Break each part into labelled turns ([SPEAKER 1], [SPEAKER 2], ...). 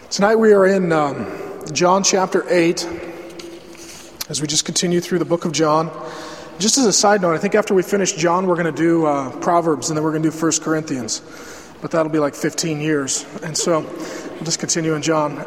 [SPEAKER 1] Tonight we are in John chapter 8 as we just continue through the book of John. Just as a side note, I think after we finish John, we're going to do Proverbs, and then we're going to do 1 Corinthians. But that'll be like 15 years. And so we'll just continue in John.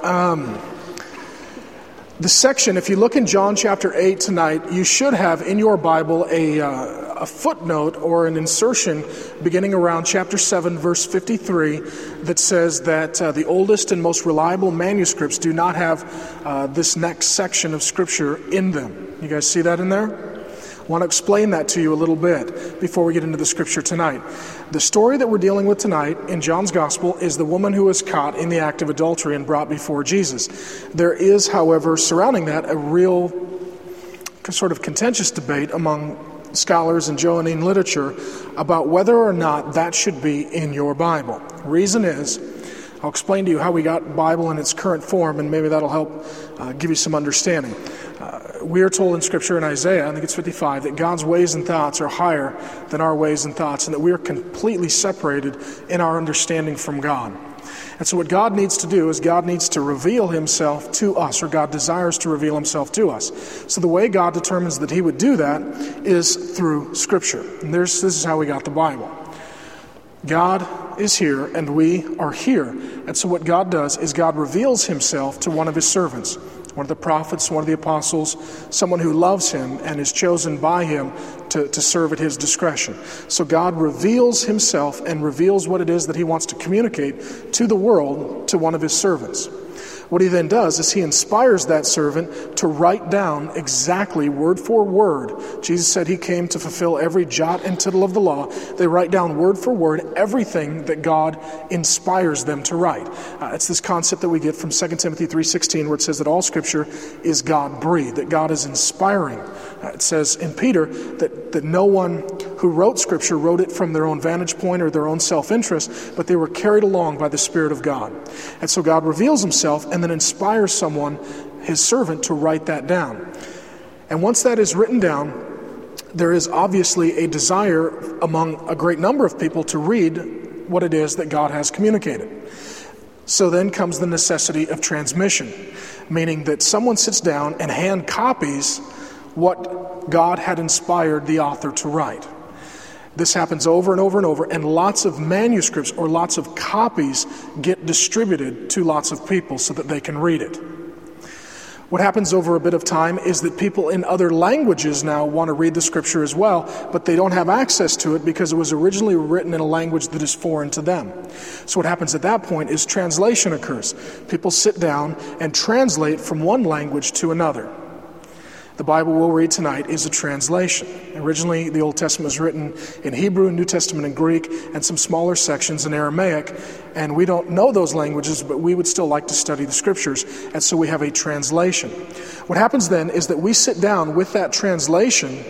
[SPEAKER 1] The section, if you look in John chapter 8 tonight, you should have in your Bible a footnote or an insertion beginning around chapter 7, verse 53, that says that the oldest and most reliable manuscripts do not have this next section of Scripture in them. You guys see that in there? I want to explain that to you a little bit before we get into the Scripture tonight. The story that we're dealing with tonight in John's Gospel is the woman who was caught in the act of adultery and brought before Jesus. There is, however, surrounding that a real sort of contentious debate among scholars in Johannine literature about whether or not that should be in your Bible. Reason is, I'll explain to you how we got Bible in its current form, and maybe that'll help give you some understanding. We are told in Scripture in Isaiah, I think it's 55, that God's ways and thoughts are higher than our ways and thoughts, and that we are completely separated in our understanding from God. And so what God needs to do is God needs to reveal himself to us, or God desires to reveal himself to us. So the way God determines that he would do that is through Scripture. And this is how we got the Bible. God is here and we are here. And so what God does is God reveals himself to one of his servants, one of the prophets, one of the apostles, someone who loves him and is chosen by him to serve at his discretion. So God reveals himself and reveals what it is that he wants to communicate to the world to one of his servants. What he then does is he inspires that servant to write down exactly word for word. Jesus said he came to fulfill every jot and tittle of the law. They write down word for word everything that God inspires them to write. It's this concept that we get from 2 Timothy 3:16, where it says that all Scripture is God-breathed, that God is inspiring. It says in Peter that no one who wrote Scripture wrote it from their own vantage point or their own self-interest, but they were carried along by the Spirit of God. And so God reveals himself and then inspires someone, his servant, to write that down. And once that is written down, there is obviously a desire among a great number of people to read what it is that God has communicated. So then comes the necessity of transmission, meaning that someone sits down and hand copies what God had inspired the author to write. This happens over and over and over, and lots of manuscripts or lots of copies get distributed to lots of people so that they can read it. What happens over a bit of time is that people in other languages now want to read the Scripture as well, but they don't have access to it because it was originally written in a language that is foreign to them. So what happens at that point is translation occurs. People sit down and translate from one language to another. The Bible we'll read tonight is a translation. Originally, the Old Testament was written in Hebrew, New Testament in Greek, and some smaller sections in Aramaic. And we don't know those languages, but we would still like to study the Scriptures. And so we have a translation. What happens then is that we sit down with that translation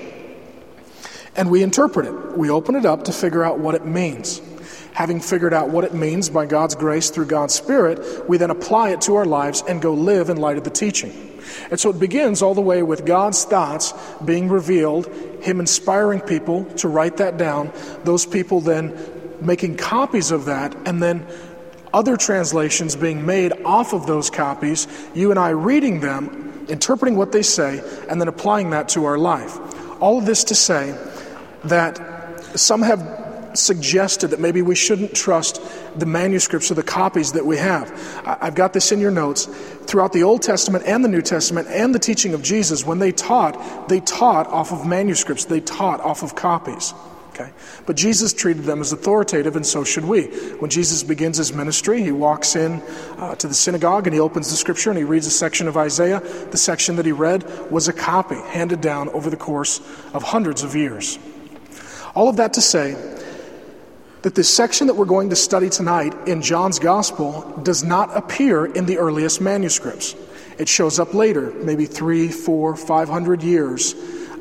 [SPEAKER 1] and we interpret it. We open it up to figure out what it means. Having figured out what it means by God's grace through God's Spirit, we then apply it to our lives and go live in light of the teaching. And so it begins all the way with God's thoughts being revealed, him inspiring people to write that down, those people then making copies of that, and then other translations being made off of those copies, you and I reading them, interpreting what they say, and then applying that to our life. All of this to say that some have suggested that maybe we shouldn't trust the manuscripts or the copies that we have. I've got this in your notes. Throughout the Old Testament and the New Testament and the teaching of Jesus, when they taught off of manuscripts. They taught off of copies. Okay? But Jesus treated them as authoritative, and so should we. When Jesus begins his ministry, he walks in to the synagogue and he opens the Scripture and he reads a section of Isaiah. The section that he read was a copy handed down over the course of hundreds of years. All of that to say that this section that we're going to study tonight in John's Gospel does not appear in the earliest manuscripts. It shows up later, maybe 300, 400, 500 years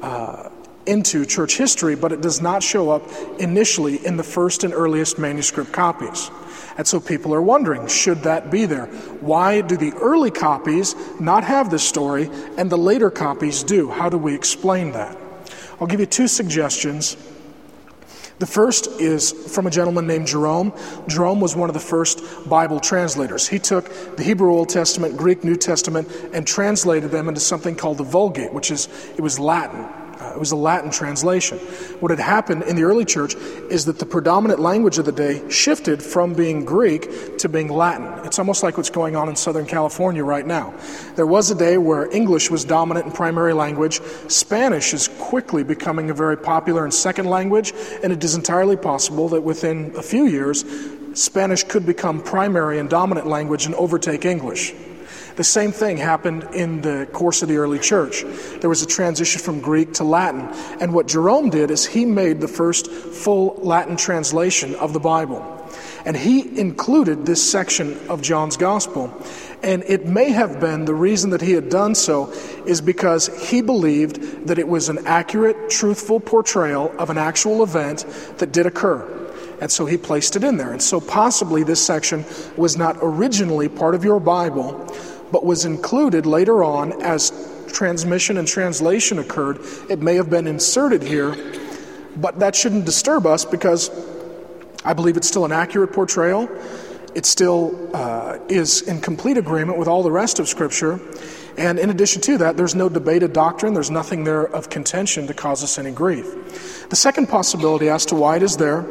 [SPEAKER 1] into church history, but it does not show up initially in the first and earliest manuscript copies. And so people are wondering, should that be there? Why do the early copies not have this story and the later copies do? How do we explain that? I'll give you two suggestions The first is from a gentleman named Jerome. Jerome was one of the first Bible translators. He took the Hebrew Old Testament, Greek New Testament, and translated them into something called the Vulgate, it was Latin. It was a Latin translation. What had happened in the early church is that the predominant language of the day shifted from being Greek to being Latin. It's almost like what's going on in Southern California right now. There was a day where English was dominant in primary language. Spanish is quickly becoming a very popular and second language, and it is entirely possible that within a few years, Spanish could become primary and dominant language and overtake English. The same thing happened in the course of the early church. There was a transition from Greek to Latin. And what Jerome did is he made the first full Latin translation of the Bible. And he included this section of John's Gospel. And it may have been the reason that he had done so is because he believed that it was an accurate, truthful portrayal of an actual event that did occur. And so he placed it in there. And so possibly this section was not originally part of your Bible, but was included later on as transmission and translation occurred. It may have been inserted here, but that shouldn't disturb us because I believe it's still an accurate portrayal. It still is in complete agreement with all the rest of Scripture. And in addition to that, there's no debated doctrine. There's nothing there of contention to cause us any grief. The second possibility as to why it is there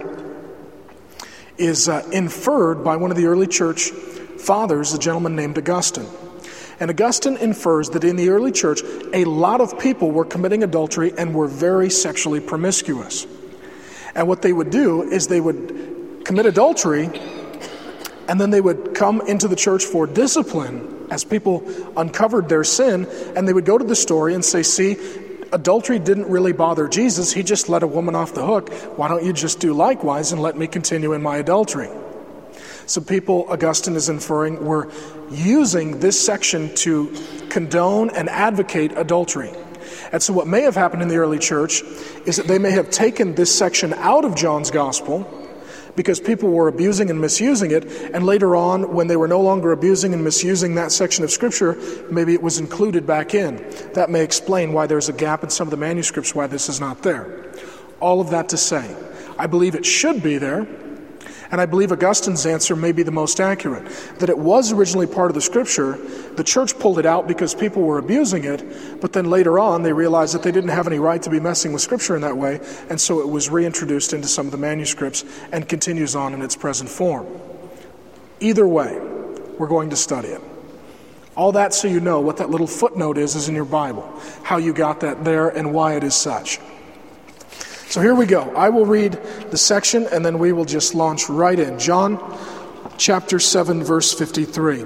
[SPEAKER 1] is inferred by one of the early church fathers, a gentleman named Augustine. And Augustine infers that in the early church, a lot of people were committing adultery and were very sexually promiscuous. And what they would do is they would commit adultery, and then they would come into the church for discipline as people uncovered their sin, and they would go to the story and say, see, adultery didn't really bother Jesus. He just let a woman off the hook. Why don't you just do likewise and let me continue in my adultery? So people, Augustine is inferring, were using this section to condone and advocate adultery. And so what may have happened in the early church is that they may have taken this section out of John's Gospel because people were abusing and misusing it, and later on, when they were no longer abusing and misusing that section of Scripture, maybe it was included back in. That may explain why there's a gap in some of the manuscripts, why this is not there. All of that to say, I believe it should be there. And I believe Augustine's answer may be the most accurate, that it was originally part of the Scripture. The church pulled it out because people were abusing it, but then later on they realized that they didn't have any right to be messing with Scripture in that way, and so it was reintroduced into some of the manuscripts and continues on in its present form. Either way, we're going to study it. All that so you know what that little footnote is in your Bible, how you got that there and why it is such. So here we go. I will read the section and then we will just launch right in. John chapter 7, verse 53.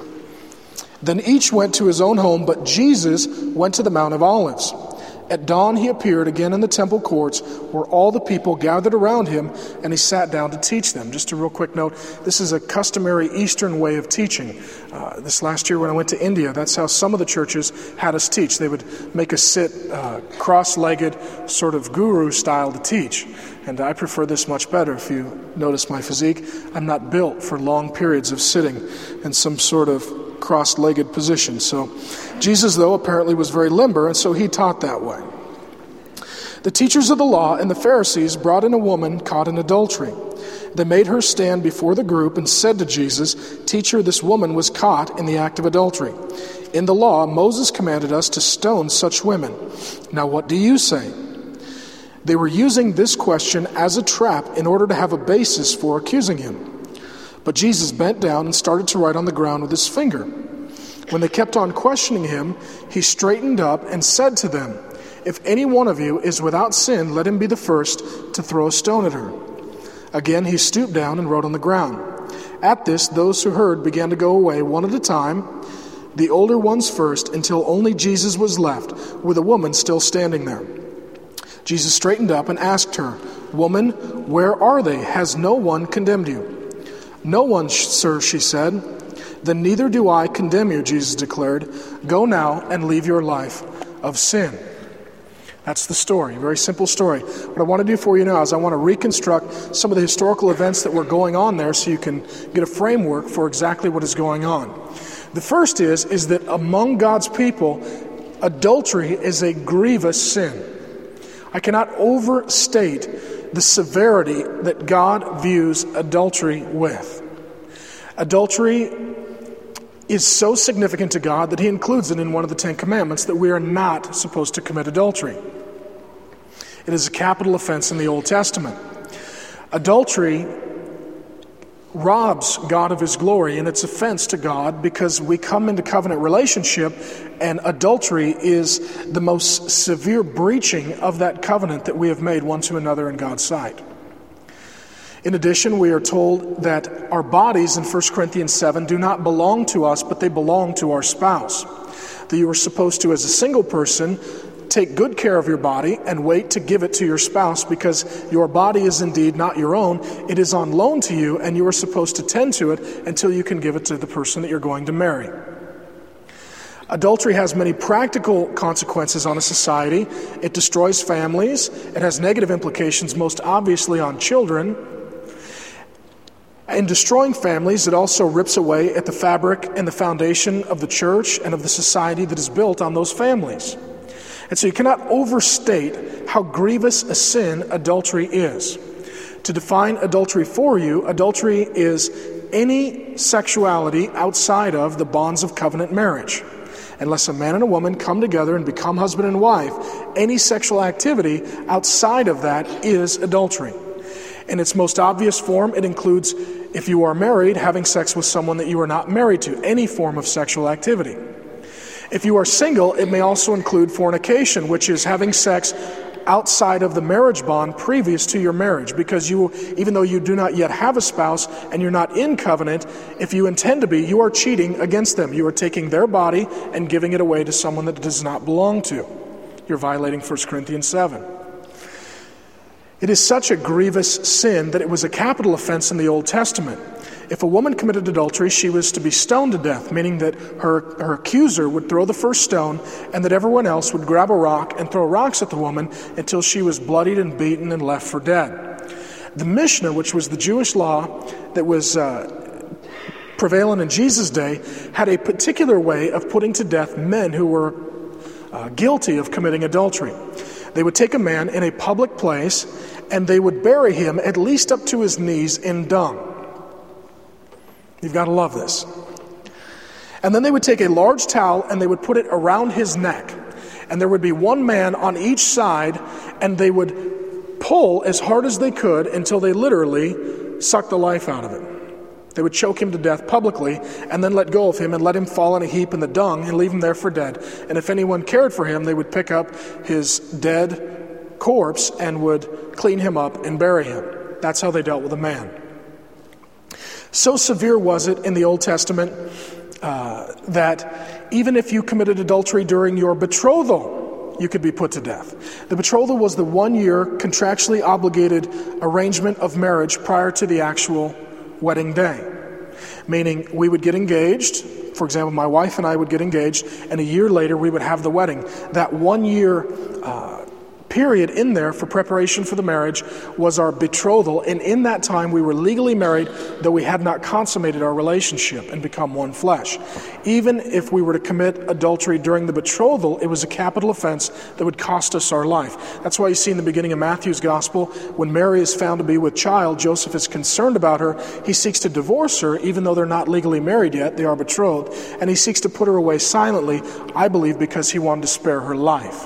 [SPEAKER 1] Then each went to his own home, but Jesus went to the Mount of Olives. At dawn he appeared again in the temple courts where all the people gathered around him, and he sat down to teach them. Just a real quick note, this is a customary Eastern way of teaching. This last year when I went to India, that's how some of the churches had us teach. They would make us sit cross-legged, sort of guru style to teach. And I prefer this much better. If you notice my physique, I'm not built for long periods of sitting in some sort of cross-legged position. So Jesus, though, apparently was very limber, and so he taught that way. The teachers of the law and the Pharisees brought in a woman caught in adultery. They made her stand before the group and said to Jesus, "Teacher, this woman was caught in the act of adultery. In the law, Moses commanded us to stone such women. Now what do you say?" They were using this question as a trap in order to have a basis for accusing him. But Jesus bent down and started to write on the ground with his finger. When they kept on questioning him, he straightened up and said to them, "If any one of you is without sin, let him be the first to throw a stone at her." Again he stooped down and wrote on the ground. At this, those who heard began to go away one at a time, the older ones first, until only Jesus was left, with a woman still standing there. Jesus straightened up and asked her, "Woman, where are they? Has no one condemned you?" "No one, sir," she said. "Then neither do I condemn you," Jesus declared. "Go now and leave your life of sin." That's the story, a very simple story. What I want to do for you now is I want to reconstruct some of the historical events that were going on there so you can get a framework for exactly what is going on. The first is that among God's people, adultery is a grievous sin. I cannot overstate the severity that God views adultery with. Adultery is so significant to God that he includes it in one of the 10 commandments that we are not supposed to commit adultery. It is a capital offense in the Old Testament. Adultery robs God of his glory, and it's offense to God because we come into covenant relationship, and adultery is the most severe breaching of that covenant that we have made one to another in God's sight. In addition, we are told that our bodies in 1 Corinthians 7 do not belong to us, but they belong to our spouse. That you are supposed to, as a single person, take good care of your body and wait to give it to your spouse, because your body is indeed not your own. It is on loan to you, and you are supposed to tend to it until you can give it to the person that you're going to marry. Adultery has many practical consequences on a society. It destroys families. It has negative implications, most obviously on children. In destroying families, it also rips away at the fabric and the foundation of the church and of the society that is built on those families. And so you cannot overstate how grievous a sin adultery is. To define adultery for you, adultery is any sexuality outside of the bonds of covenant marriage. Unless a man and a woman come together and become husband and wife, any sexual activity outside of that is adultery. In its most obvious form, it includes, if you are married, having sex with someone that you are not married to, any form of sexual activity. If you are single, it may also include fornication, which is having sex outside of the marriage bond previous to your marriage, because you, even though you do not yet have a spouse and you're not in covenant, if you intend to be, you are cheating against them. You are taking their body and giving it away to someone that it does not belong to. You're violating 1 Corinthians 7. It is such a grievous sin that it was a capital offense in the Old Testament. If a woman committed adultery, she was to be stoned to death, meaning that her accuser would throw the first stone and that everyone else would grab a rock and throw rocks at the woman until she was bloodied and beaten and left for dead. The Mishnah, which was the Jewish law that was prevalent in Jesus' day, had a particular way of putting to death men who were guilty of committing adultery. They would take a man in a public place and they would bury him at least up to his knees in dung. You've got to love this. And then they would take a large towel and they would put it around his neck. And there would be one man on each side, and they would pull as hard as they could until they literally sucked the life out of him. They would choke him to death publicly and then let go of him and let him fall in a heap in the dung and leave him there for dead. And if anyone cared for him, they would pick up his dead corpse and would clean him up and bury him. That's how they dealt with a man. So severe was it in the Old Testament that even if you committed adultery during your betrothal, you could be put to death. The betrothal was the 1-year contractually obligated arrangement of marriage prior to the actual wedding day. Meaning we would get engaged. For example, my wife and I would get engaged, and a year later we would have the wedding. That 1-year period in there for preparation for the marriage was our betrothal, and in that time we were legally married, though we had not consummated our relationship and become one flesh. Even if we were to commit adultery during the betrothal, it was a capital offense that would cost us our life. That's why you see in the beginning of Matthew's gospel, when Mary is found to be with child, Joseph is concerned about her. He seeks to divorce her, even though they're not legally married yet, they are betrothed, and he seeks to put her away silently, I believe because he wanted to spare her life.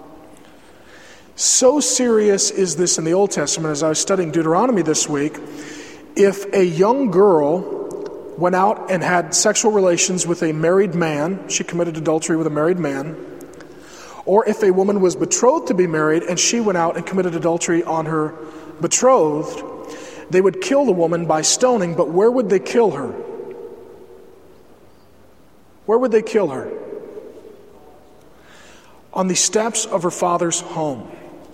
[SPEAKER 1] So serious is this in the Old Testament. As I was studying Deuteronomy this week, if a young girl went out and had sexual relations with a married man, she committed adultery with a married man, or if a woman was betrothed to be married and she went out and committed adultery on her betrothed, they would kill the woman by stoning. But where would they kill her? Where would they kill her? On the steps of her father's home.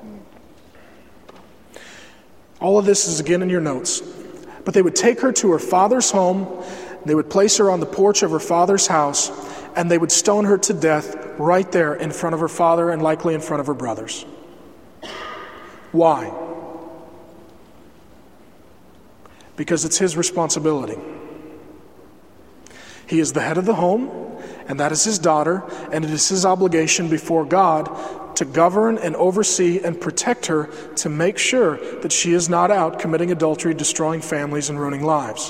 [SPEAKER 1] All of this is again in your notes. But they would take her to her father's home, they would place her on the porch of her father's house, and they would stone her to death right there in front of her father and likely in front of her brothers. Why? Because it's his responsibility. He is the head of the home, and that is his daughter, and it is his obligation before God to govern and oversee and protect her to make sure that she is not out committing adultery, destroying families, and ruining lives.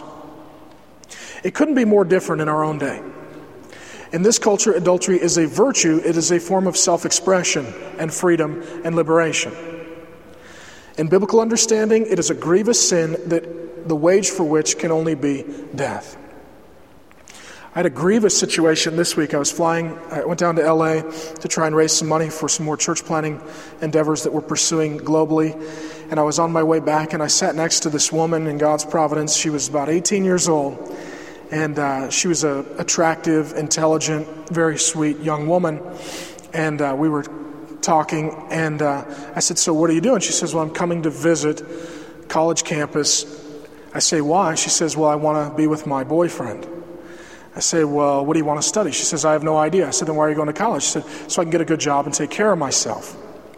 [SPEAKER 1] It couldn't be more different in our own day. In this culture, adultery is a virtue. It is a form of self-expression and freedom and liberation. In biblical understanding, it is a grievous sin that the wage for which can only be death. I had a grievous situation this week. I went down to LA to try and raise some money for some more church planting endeavors that we're pursuing globally. And I was on my way back, and I sat next to this woman in God's providence. She was about 18 years old, and she was an attractive, intelligent, very sweet young woman. And we were talking, and I said, "So what are you doing?" She says, "Well, I'm coming to visit college campus." I say, "Why?" She says, "Well, I want to be with my boyfriend." I say, "Well, what do you want to study?" She says, "I have no idea." I said, "Then why are you going to college?" She said, "So I can get a good job and take care of myself."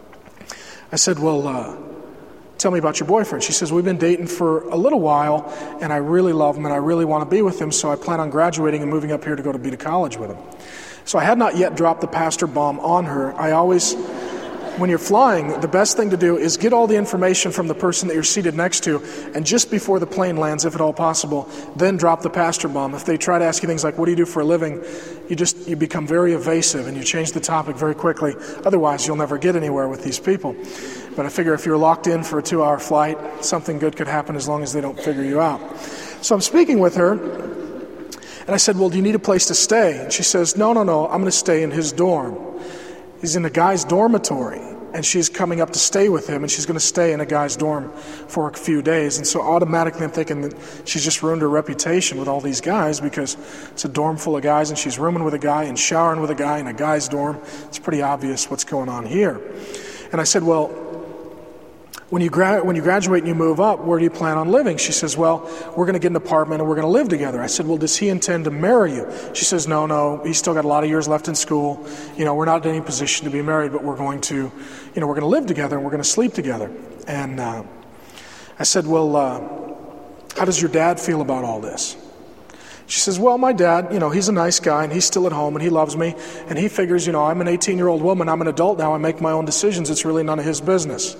[SPEAKER 1] I said, "Well, tell me about your boyfriend." She says, "We've been dating for a little while, and I really love him, and I really want to be with him, so I plan on graduating and moving up here to be to college with him." So I had not yet dropped the pastor bomb on her. When you're flying, the best thing to do is get all the information from the person that you're seated next to, and just before the plane lands, if at all possible, then drop the pastor bomb. If they try to ask you things like, "What do you do for a living?" you become very evasive and you change the topic very quickly. Otherwise, you'll never get anywhere with these people. But I figure if you're locked in for a 2-hour flight, something good could happen as long as they don't figure you out. So I'm speaking with her, and I said, "Well, do you need a place to stay?" And she says, No, I'm going to stay in his dorm. He's in a guy's dormitory, and she's coming up to stay with him, and she's going to stay in a guy's dorm for a few days. And so automatically I'm thinking that she's just ruined her reputation with all these guys, because it's a dorm full of guys, and she's rooming with a guy and showering with a guy in a guy's dorm. It's pretty obvious what's going on here. And I said, "Well, when you graduate and you move up, where do you plan on living?" She says, "Well, we're going to get an apartment and we're going to live together." I said, "Well, does he intend to marry you?" She says, No, he's still got a lot of years left in school. We're not in any position to be married, but we're going to live together and we're going to sleep together." And I said, "Well, how does your dad feel about all this?" She says, "Well, my dad, he's a nice guy and he's still at home and he loves me, and he figures, I'm an 18-year-old woman, I'm an adult now, I make my own decisions, it's really none of his business."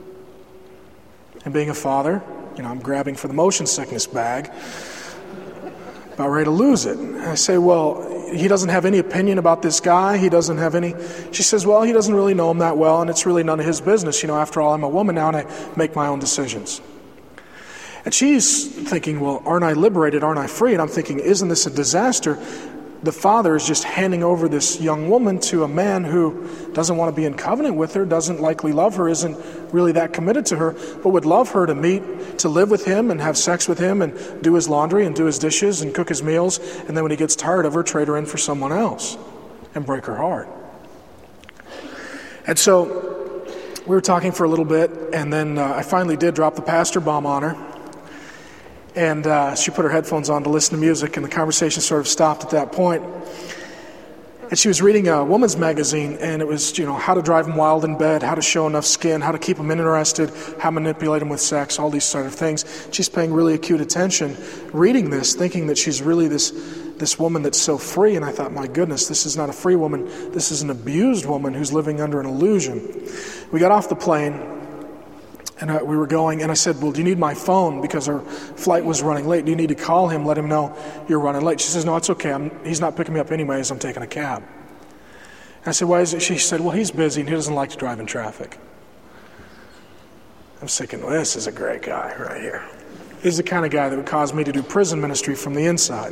[SPEAKER 1] And being a father, I'm grabbing for the motion sickness bag, about ready to lose it. And I say, "Well, he doesn't have any opinion about this guy? He doesn't have any..." She says, "Well, he doesn't really know him that well, and it's really none of his business. After all, I'm a woman now, and I make my own decisions." And she's thinking, "Well, aren't I liberated? Aren't I free?" And I'm thinking, isn't this a disaster? The father is just handing over this young woman to a man who doesn't want to be in covenant with her, doesn't likely love her, isn't really that committed to her, but would love her to live with him and have sex with him and do his laundry and do his dishes and cook his meals, and then when he gets tired of her, trade her in for someone else and break her heart. And so we were talking for a little bit, and then I finally did drop the pastor bomb on her. And she put her headphones on to listen to music, and the conversation sort of stopped at that point. And she was reading a woman's magazine, and it was, how to drive them wild in bed, how to show enough skin, how to keep them interested, how to manipulate them with sex, all these sort of things. She's paying really acute attention, reading this, thinking that she's really this woman that's so free. And I thought, my goodness, this is not a free woman. This is an abused woman who's living under an illusion. We got off the plane, and we were going, and I said, "Well, do you need my phone? Because our flight was running late. Do you need to call him, let him know you're running late?" She says, "No, it's okay. He's not picking me up anyways. I'm taking a cab." And I said, "Why is it?" She said, "Well, he's busy and he doesn't like to drive in traffic." I'm thinking, well, this is a great guy right here. He's the kind of guy that would cause me to do prison ministry from the inside.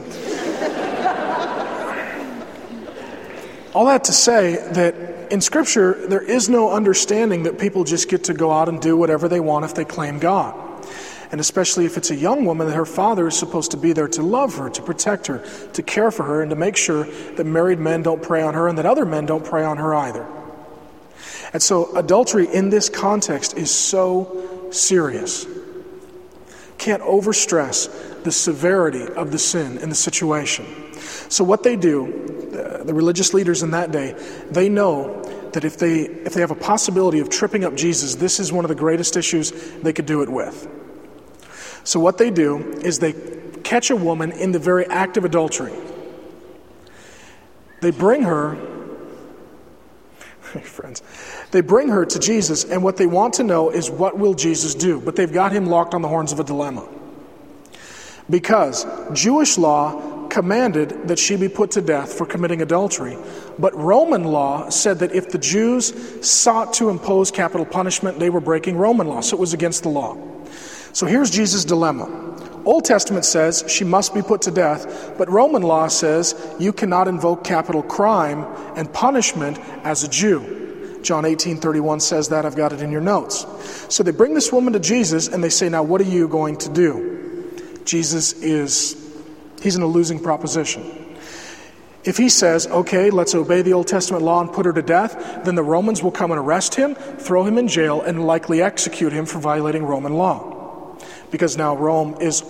[SPEAKER 1] All that to say that in Scripture, there is no understanding that people just get to go out and do whatever they want if they claim God. And especially if it's a young woman, that her father is supposed to be there to love her, to protect her, to care for her, and to make sure that married men don't prey on her and that other men don't prey on her either. And so adultery in this context is so serious. Can't overstress the severity of the sin in the situation. So what they do, the religious leaders in that day, they know that if they have a possibility of tripping up Jesus, this is one of the greatest issues they could do it with. So what they do is they catch a woman in the very act of adultery. They bring her friends. They bring her to Jesus, and what they want to know is, what will Jesus do? But they've got him locked on the horns of a dilemma. Because Jewish law commanded that she be put to death for committing adultery, but Roman law said that if the Jews sought to impose capital punishment, they were breaking Roman law, so it was against the law. So here's Jesus' dilemma. Old Testament says she must be put to death, but Roman law says you cannot invoke capital crime and punishment as a Jew. John 18:31 says that. I've got it in your notes. So they bring this woman to Jesus and they say, now what are you going to do? Jesus he's in a losing proposition. If he says, okay, let's obey the Old Testament law and put her to death, then the Romans will come and arrest him, throw him in jail, and likely execute him for violating Roman law. Because now Rome is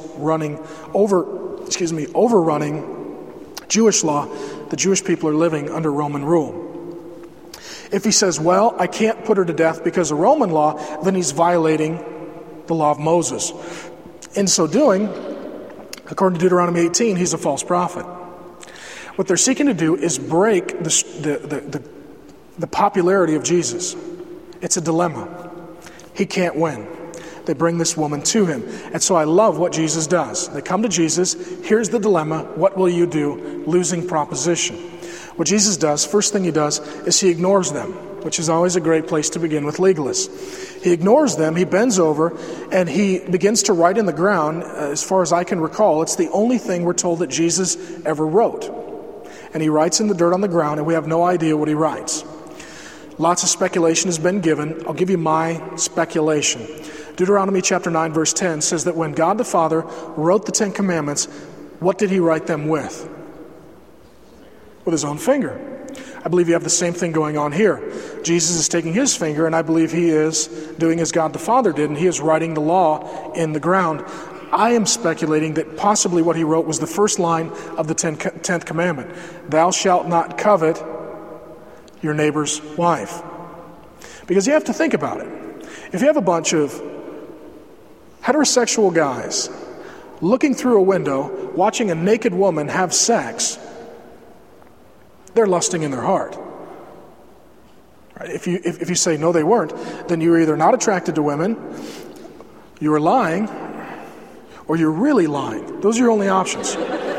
[SPEAKER 1] overrunning Jewish law. The Jewish people are living under Roman rule. If he says, well, I can't put her to death because of Roman law, then he's violating the law of Moses. In so doing, according to Deuteronomy 18, he's a false prophet. What they're seeking to do is break the popularity of Jesus. It's a dilemma. He can't win. They bring this woman to him. And so I love what Jesus does. They come to Jesus. Here's the dilemma. What will you do? Losing proposition. What Jesus does, first thing he does, is he ignores them, which is always a great place to begin with legalists. He ignores them. He bends over and he begins to write in the ground. As far as I can recall, it's the only thing we're told that Jesus ever wrote. And he writes in the dirt on the ground, and we have no idea what he writes. Lots of speculation has been given. I'll give you my speculation. Deuteronomy chapter 9, verse 10 says that when God the Father wrote the Ten Commandments, what did he write them with? With his own finger. I believe you have the same thing going on here. Jesus is taking his finger, and I believe he is doing as God the Father did, and he is writing the law in the ground. I am speculating that possibly what he wrote was the first line of the 10th commandment. Thou shalt not covet your neighbor's wife. Because you have to think about it. If you have a bunch of heterosexual guys looking through a window, watching a naked woman have sex, they're lusting in their heart. Right? If you say, no, they weren't, then you're either not attracted to women, you are lying, or you're really lying. Those are your only options.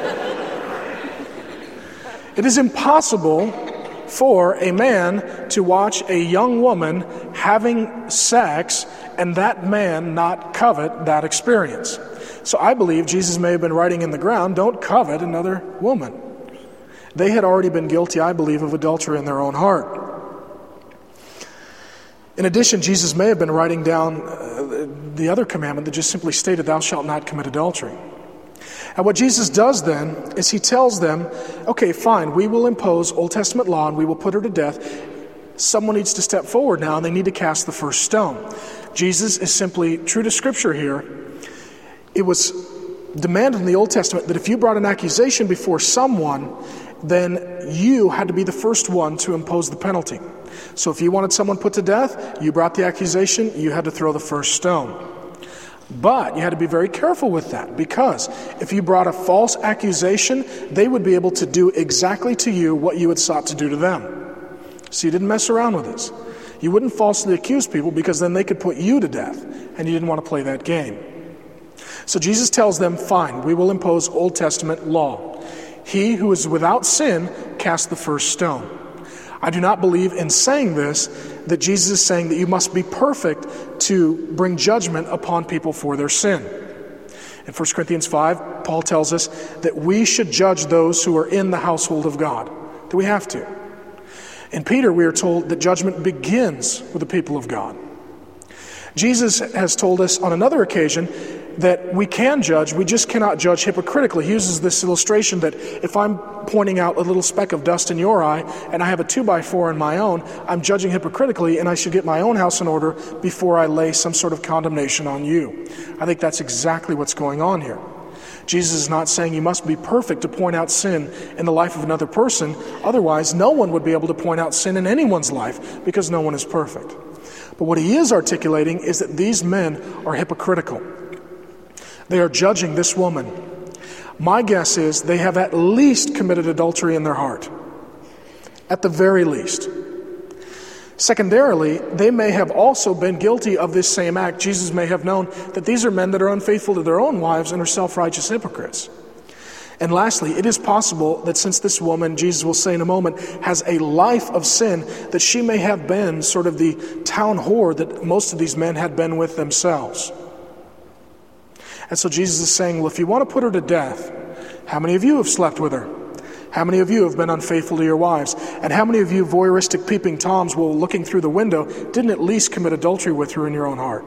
[SPEAKER 1] It is impossible for a man to watch a young woman having sex and that man not covet that experience. So I believe Jesus may have been writing in the ground, don't covet another woman. They had already been guilty, I believe, of adultery in their own heart. In addition, Jesus may have been writing down the other commandment that just simply stated, thou shalt not commit adultery. And what Jesus does then is he tells them, okay, fine, we will impose Old Testament law and we will put her to death. Someone needs to step forward now and they need to cast the first stone. Jesus is simply true to Scripture here. It was demanded in the Old Testament that if you brought an accusation before someone, then you had to be the first one to impose the penalty. So if you wanted someone put to death, you brought the accusation, you had to throw the first stone. But you had to be very careful with that, because if you brought a false accusation, they would be able to do exactly to you what you had sought to do to them. So you didn't mess around with this. You wouldn't falsely accuse people, because then they could put you to death, and you didn't want to play that game. So Jesus tells them, fine, we will impose Old Testament law. He who is without sin cast the first stone. I do not believe in saying this, that Jesus is saying that you must be perfect to bring judgment upon people for their sin. In 1 Corinthians 5, Paul tells us that we should judge those who are in the household of God. That we have to. In Peter, we are told that judgment begins with the people of God. Jesus has told us on another occasion that we can judge, we just cannot judge hypocritically. He uses this illustration that if I'm pointing out a little speck of dust in your eye and I have a 2x4 in my own, I'm judging hypocritically and I should get my own house in order before I lay some sort of condemnation on you. I think that's exactly what's going on here. Jesus is not saying you must be perfect to point out sin in the life of another person. Otherwise, no one would be able to point out sin in anyone's life because no one is perfect. But what he is articulating is that these men are hypocritical. They are judging this woman. My guess is they have at least committed adultery in their heart. At the very least. Secondarily, they may have also been guilty of this same act. Jesus may have known that these are men that are unfaithful to their own wives and are self-righteous hypocrites. And lastly, it is possible that since this woman, Jesus will say in a moment, has a life of sin, that she may have been sort of the town whore that most of these men had been with themselves. And so Jesus is saying, well, if you want to put her to death, how many of you have slept with her? How many of you have been unfaithful to your wives? And how many of you voyeuristic peeping toms, while looking through the window, didn't at least commit adultery with her in your own heart?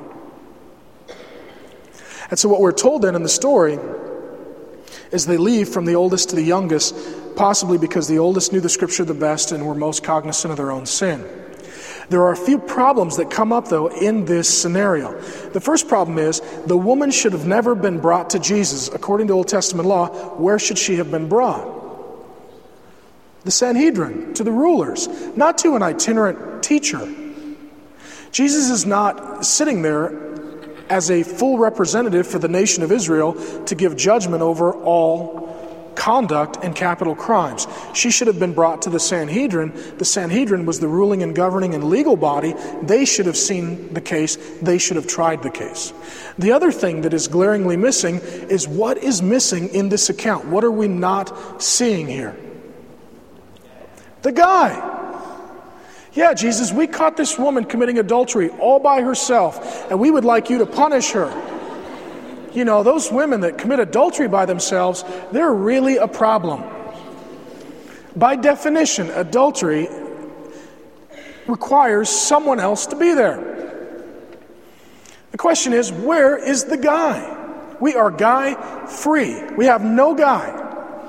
[SPEAKER 1] And so what we're told then in the story is they leave from the oldest to the youngest, possibly because the oldest knew the Scripture the best and were most cognizant of their own sin. There are a few problems that come up, though, in this scenario. The first problem is the woman should have never been brought to Jesus. According to Old Testament law, where should she have been brought? The Sanhedrin, to the rulers, not to an itinerant teacher. Jesus is not sitting there as a full representative for the nation of Israel to give judgment over all conduct and capital crimes. She should have been brought to the Sanhedrin. The Sanhedrin was the ruling and governing and legal body. They should have seen the case. They should have tried the case. The other thing that is glaringly missing is what is missing in this account. What are we not seeing here? The guy. Yeah, Jesus, we caught this woman committing adultery all by herself, and we would like you to punish her. You know, those women that commit adultery by themselves, they're really a problem. By definition, adultery requires someone else to be there. The question is, where is the guy? We are guy-free. We have no guy.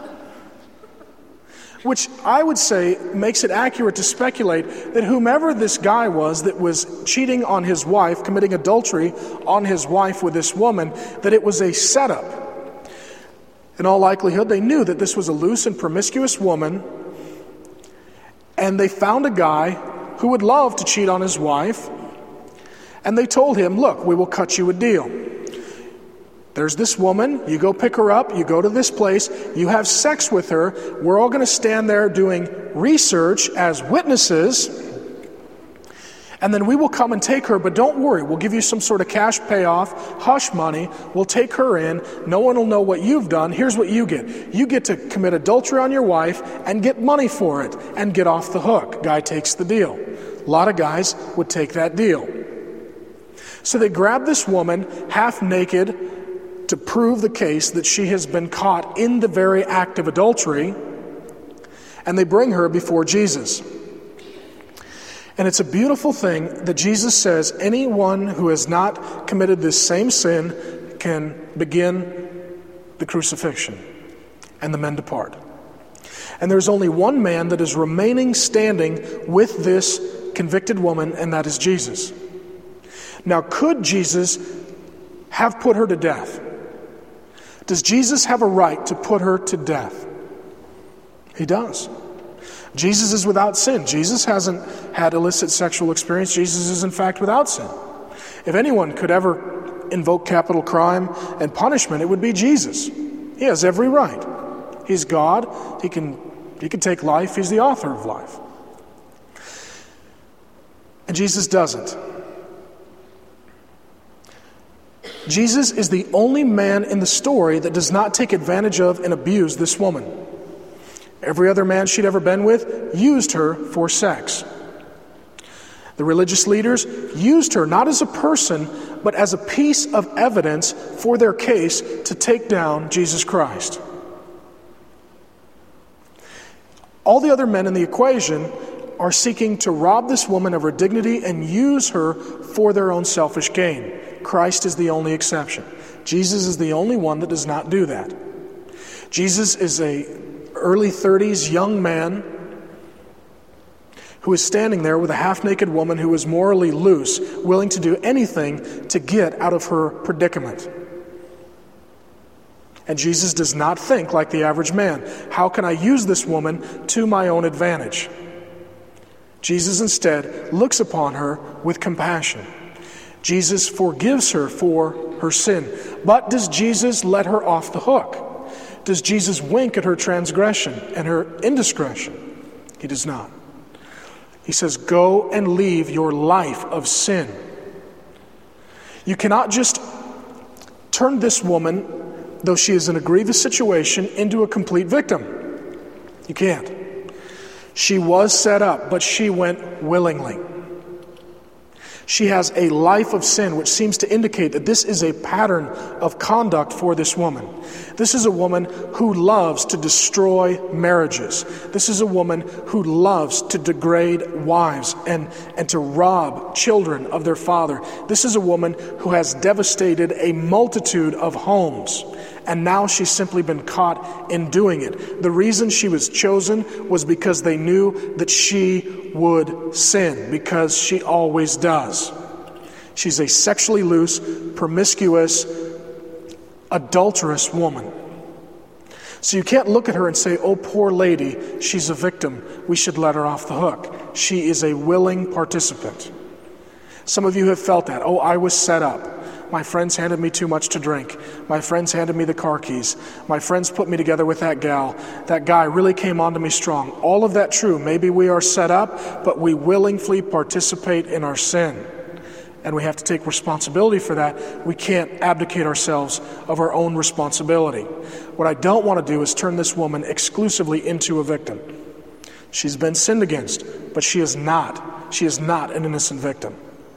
[SPEAKER 1] Which I would say makes it accurate to speculate that whomever this guy was that was cheating on his wife, committing adultery on his wife with this woman, that it was a setup. In all likelihood, they knew that this was a loose and promiscuous woman, and they found a guy who would love to cheat on his wife, and they told him, look, we will cut you a deal. There's this woman, you go pick her up, you go to this place, you have sex with her, we're all going to stand there doing research as witnesses, and then we will come and take her, but don't worry, we'll give you some sort of cash payoff, hush money, we'll take her in, no one will know what you've done, here's what you get. You get to commit adultery on your wife and get money for it, and get off the hook. Guy takes the deal. A lot of guys would take that deal. So they grab this woman, half naked, to prove the case that she has been caught in the very act of adultery, and they bring her before Jesus. And it's a beautiful thing that Jesus says anyone who has not committed this same sin can begin the crucifixion, and the men depart. And there's only one man that is remaining standing with this convicted woman, and that is Jesus. Now, could Jesus have put her to death? Does Jesus have a right to put her to death? He does. Jesus is without sin. Jesus hasn't had illicit sexual experience. Jesus is in fact without sin. If anyone could ever invoke capital crime and punishment, it would be Jesus. He has every right. He's God. He can take life. He's the author of life. And Jesus doesn't. Jesus is the only man in the story that does not take advantage of and abuse this woman. Every other man she'd ever been with used her for sex. The religious leaders used her not as a person, but as a piece of evidence for their case to take down Jesus Christ. All the other men in the equation are seeking to rob this woman of her dignity and use her for their own selfish gain. Christ is the only exception. Jesus is the only one that does not do that. Jesus is a early 30s young man who is standing there with a half-naked woman who is morally loose, willing to do anything to get out of her predicament. And Jesus does not think like the average man. How can I use this woman to my own advantage? Jesus instead looks upon her with compassion. Jesus forgives her for her sin. But does Jesus let her off the hook? Does Jesus wink at her transgression and her indiscretion? He does not. He says, go and leave your life of sin. You cannot just turn this woman, though she is in a grievous situation, into a complete victim. You can't. She was set up, but she went willingly. She has a life of sin, which seems to indicate that this is a pattern of conduct for this woman. This is a woman who loves to destroy marriages. This is a woman who loves to degrade wives and to rob children of their father. This is a woman who has devastated a multitude of homes. And now she's simply been caught in doing it. The reason she was chosen was because they knew that she would sin, because she always does. She's a sexually loose, promiscuous, adulterous woman. So you can't look at her and say, oh, poor lady, she's a victim. We should let her off the hook. She is a willing participant. Some of you have felt that. Oh, I was set up. My friends handed me too much to drink. My friends handed me the car keys. My friends put me together with that gal. That guy really came onto me strong. All of that true. Maybe we are set up, but we willingly participate in our sin. And we have to take responsibility for that. We can't abdicate ourselves of our own responsibility. What I don't want to do is turn this woman exclusively into a victim. She's been sinned against, but she is not. She is not an innocent victim.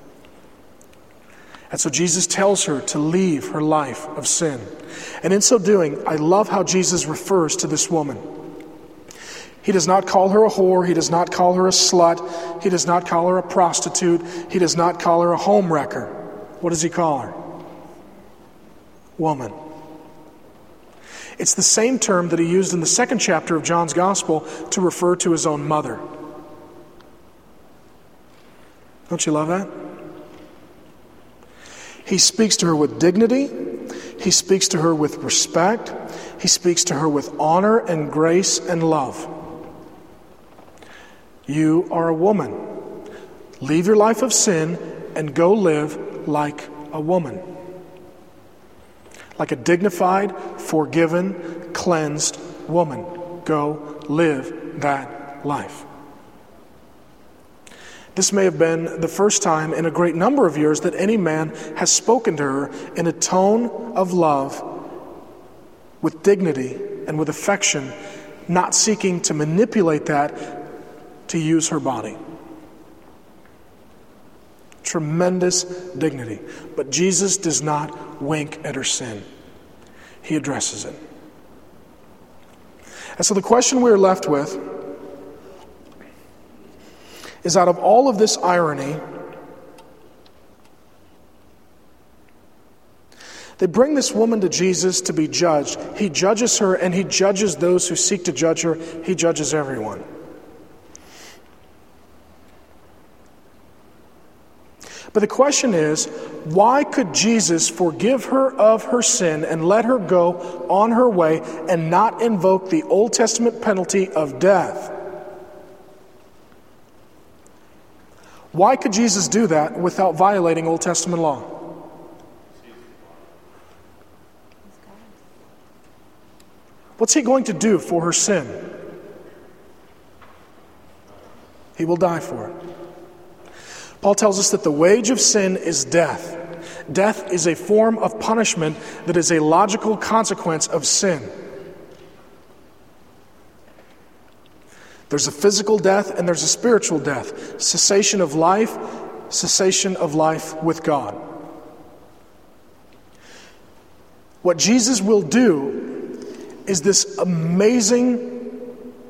[SPEAKER 1] And so Jesus tells her to leave her life of sin. And in so doing, I love how Jesus refers to this woman. He does not call her a whore. He does not call her a slut. He does not call her a prostitute. He does not call her a home wrecker. What does he call her? Woman. It's the same term that he used in the 2nd chapter of John's Gospel to refer to his own mother. Don't you love that? He speaks to her with dignity. He speaks to her with respect. He speaks to her with honor and grace and love. You are a woman. Leave your life of sin and go live like a woman. Like a dignified, forgiven, cleansed woman. Go live that life. This may have been the first time in a great number of years that any man has spoken to her in a tone of love, with dignity and with affection, not seeking to manipulate that to use her body. Tremendous dignity. But Jesus does not wink at her sin. He addresses it. And so the question we're left with is, out of all of this irony, they bring this woman to Jesus to be judged. He judges her, and he judges those who seek to judge her. He judges everyone. But the question is, why could Jesus forgive her of her sin and let her go on her way and not invoke the Old Testament penalty of death? Why could Jesus do that without violating Old Testament law? What's he going to do for her sin? He will die for it. Paul tells us that the wage of sin is death. Death is a form of punishment that is a logical consequence of sin. There's a physical death and there's a spiritual death. Cessation of life with God. What Jesus will do is this amazing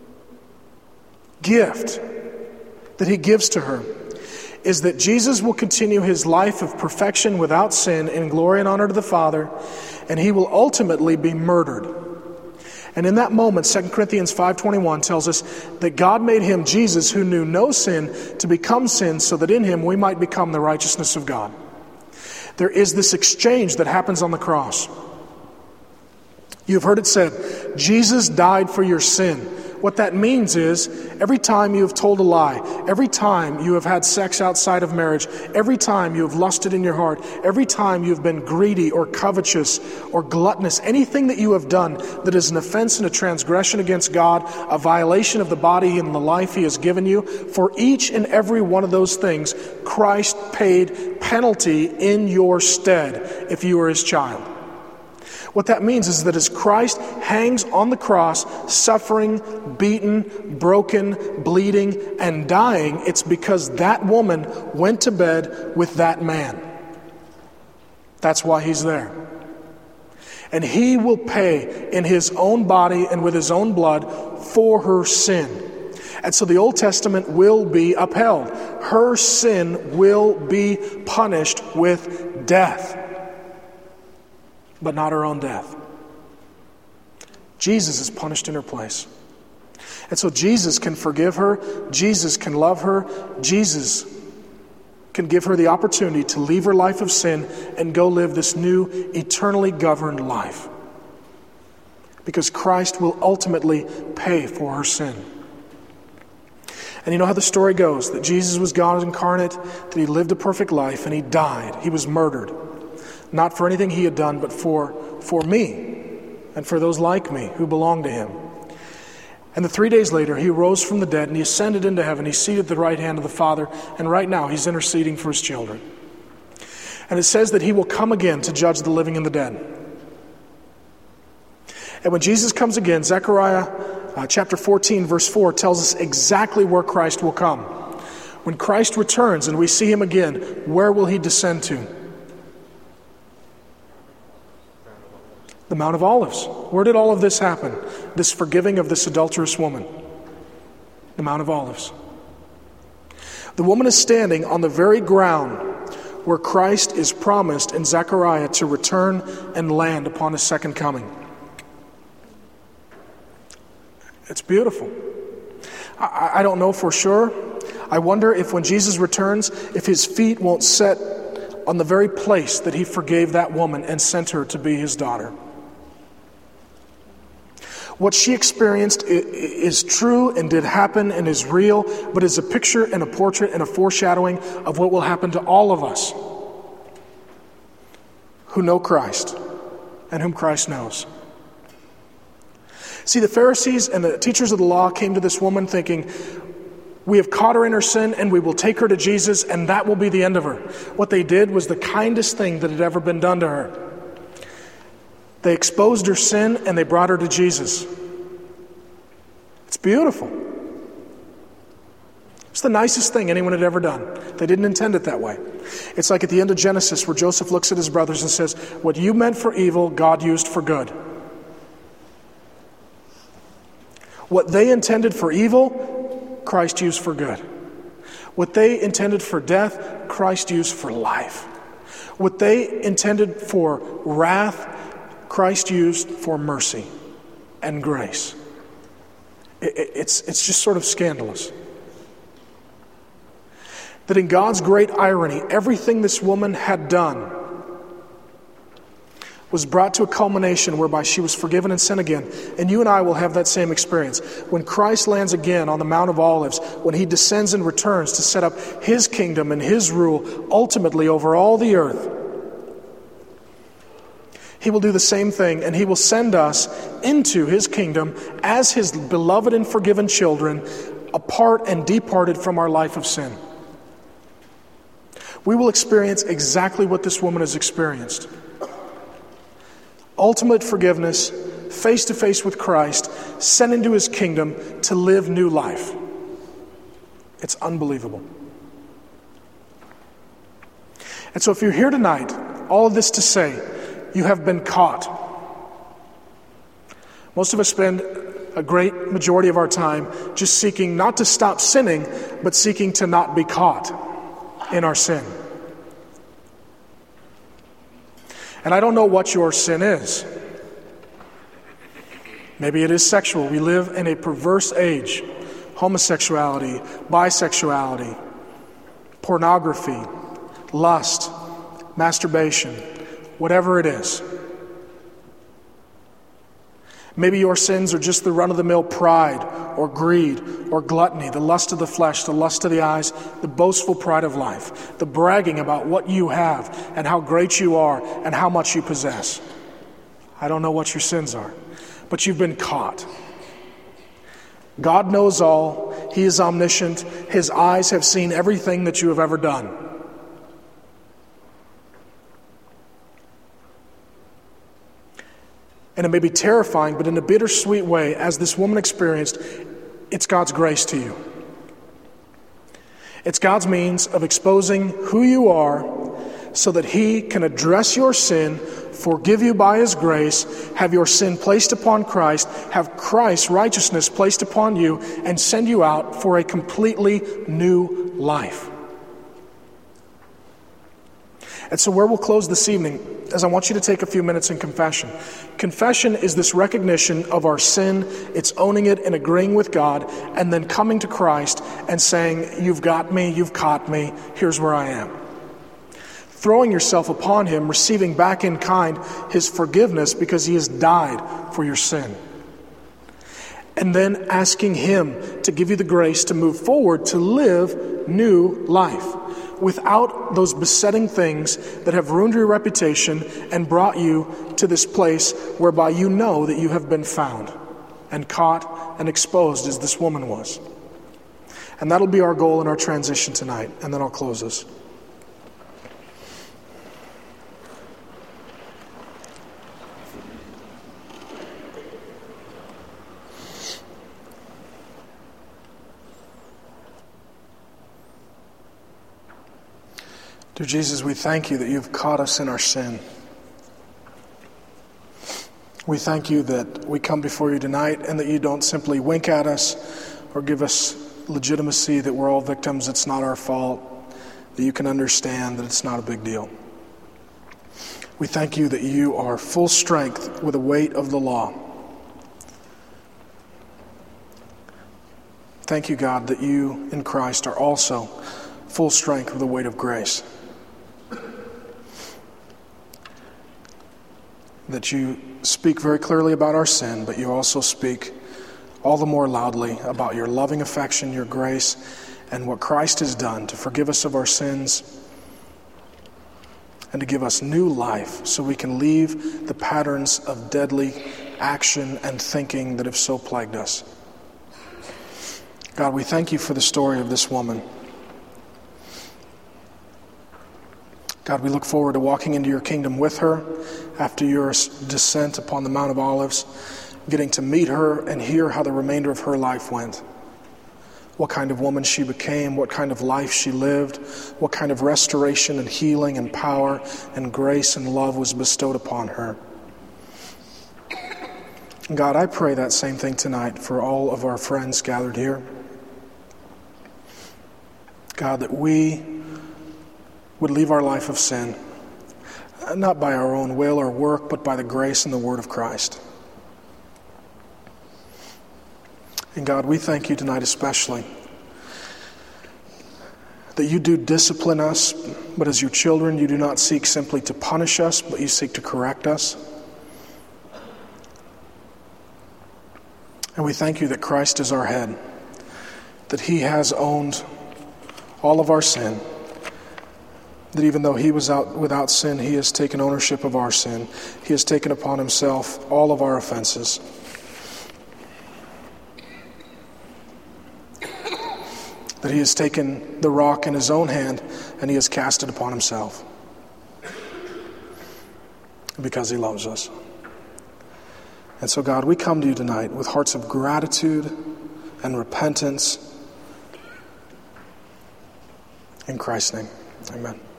[SPEAKER 1] gift that he gives to her, is that Jesus will continue his life of perfection without sin in glory and honor to the Father, and he will ultimately be murdered. And in that moment, 2 Corinthians 5:21 tells us that God made him, Jesus, who knew no sin, to become sin so that in him we might become the righteousness of God. There is this exchange that happens on the cross. You've heard it said, Jesus died for your sin. What that means is every time you have told a lie, every time you have had sex outside of marriage, every time you have lusted in your heart, every time you have been greedy or covetous or gluttonous, anything that you have done that is an offense and a transgression against God, a violation of the body and the life He has given you, for each and every one of those things, Christ paid penalty in your stead if you are His child. What that means is that as Christ hangs on the cross, suffering, beaten, broken, bleeding, and dying, it's because that woman went to bed with that man. That's why He's there. And He will pay in His own body and with His own blood for her sin. And so the Old Testament will be upheld. Her sin will be punished with death, but not her own death. Jesus is punished in her place. And so Jesus can forgive her. Jesus can love her. Jesus can give her the opportunity to leave her life of sin and go live this new, eternally governed life. Because Christ will ultimately pay for her sin. And you know how the story goes, that Jesus was God incarnate, that He lived a perfect life, and He died. He was murdered. Not for anything He had done, but for me and for those like me who belong to Him. And 3 days later, He rose from the dead and He ascended into heaven. He's seated at the right hand of the Father, and right now He's interceding for His children. And it says that He will come again to judge the living and the dead. And when Jesus comes again, Zechariah chapter 14, verse 4 tells us exactly where Christ will come. When Christ returns and we see Him again, where will He descend to? The Mount of Olives. Where did all of this happen? This forgiving of this adulterous woman. The Mount of Olives. The woman is standing on the very ground where Christ is promised in Zechariah to return and land upon His second coming. It's beautiful. I don't know for sure. I wonder if when Jesus returns, if His feet won't set on the very place that He forgave that woman and sent her to be His daughter. What she experienced is true and did happen and is real, but is a picture and a portrait and a foreshadowing of what will happen to all of us who know Christ and whom Christ knows. See, the Pharisees and the teachers of the law came to this woman thinking, we have caught her in her sin and we will take her to Jesus and that will be the end of her. What they did was the kindest thing that had ever been done to her. They exposed her sin and they brought her to Jesus. It's beautiful. It's the nicest thing anyone had ever done. They didn't intend it that way. It's like at the end of Genesis where Joseph looks at his brothers and says, what you meant for evil, God used for good. What they intended for evil, Christ used for good. What they intended for death, Christ used for life. What they intended for wrath, Christ used for mercy and grace. It's just sort of scandalous. That in God's great irony, everything this woman had done was brought to a culmination whereby she was forgiven and sent again. And you and I will have that same experience. When Christ lands again on the Mount of Olives, when He descends and returns to set up His kingdom and His rule ultimately over all the earth, He will do the same thing, and He will send us into His kingdom as His beloved and forgiven children, apart and departed from our life of sin. We will experience exactly what this woman has experienced. Ultimate forgiveness, face to face with Christ, sent into His kingdom to live new life. It's unbelievable. And so if you're here tonight, all of this to say, you have been caught. Most of us spend a great majority of our time just seeking not to stop sinning, but seeking to not be caught in our sin. And I don't know what your sin is. Maybe it is sexual. We live in a perverse age. Homosexuality, bisexuality, pornography, lust, masturbation, whatever it is. Maybe your sins are just the run-of-the-mill pride or greed or gluttony, the lust of the flesh, the lust of the eyes, the boastful pride of life, the bragging about what you have and how great you are and how much you possess. I don't know what your sins are, but you've been caught. God knows all. He is omniscient. His eyes have seen everything that you have ever done. And it may be terrifying, but in a bittersweet way, as this woman experienced, it's God's grace to you. It's God's means of exposing who you are so that He can address your sin, forgive you by His grace, have your sin placed upon Christ, have Christ's righteousness placed upon you, and send you out for a completely new life. And so where we'll close this evening is I want you to take a few minutes in confession. Confession is this recognition of our sin. It's owning it and agreeing with God, and then coming to Christ and saying, you've got me, you've caught me, here's where I am. Throwing yourself upon Him, receiving back in kind His forgiveness because He has died for your sin. And then asking Him to give you the grace to move forward, to live new life without those besetting things that have ruined your reputation and brought you to this place whereby you know that you have been found and caught and exposed as this woman was. And that'll be our goal in our transition tonight. And then I'll close this. Dear Jesus, we thank you that you've caught us in our sin. We thank you that we come before you tonight and that you don't simply wink at us or give us legitimacy that we're all victims, it's not our fault, that you can understand that it's not a big deal. We thank you that you are full strength with the weight of the law. Thank you, God, that you in Christ are also full strength with the weight of grace. That you speak very clearly about our sin, but you also speak all the more loudly about your loving affection, your grace, and what Christ has done to forgive us of our sins and to give us new life so we can leave the patterns of deadly action and thinking that have so plagued us. God, we thank you for the story of this woman. God, we look forward to walking into your kingdom with her after your descent upon the Mount of Olives, getting to meet her and hear how the remainder of her life went. What kind of woman she became, what kind of life she lived, what kind of restoration and healing and power and grace and love was bestowed upon her. God, I pray that same thing tonight for all of our friends gathered here. God, that we would leave our life of sin, not by our own will or work, but by the grace and the word of Christ. And God, we thank you tonight especially that you do discipline us, but as your children, you do not seek simply to punish us, but you seek to correct us. And we thank you that Christ is our head, that he has owned all of our sin, that even though he was without sin, he has taken ownership of our sin. He has taken upon himself all of our offenses. That he has taken the rock in his own hand and he has cast it upon himself. Because he loves us. And so, God, we come to you tonight with hearts of gratitude and repentance. In Christ's name, amen.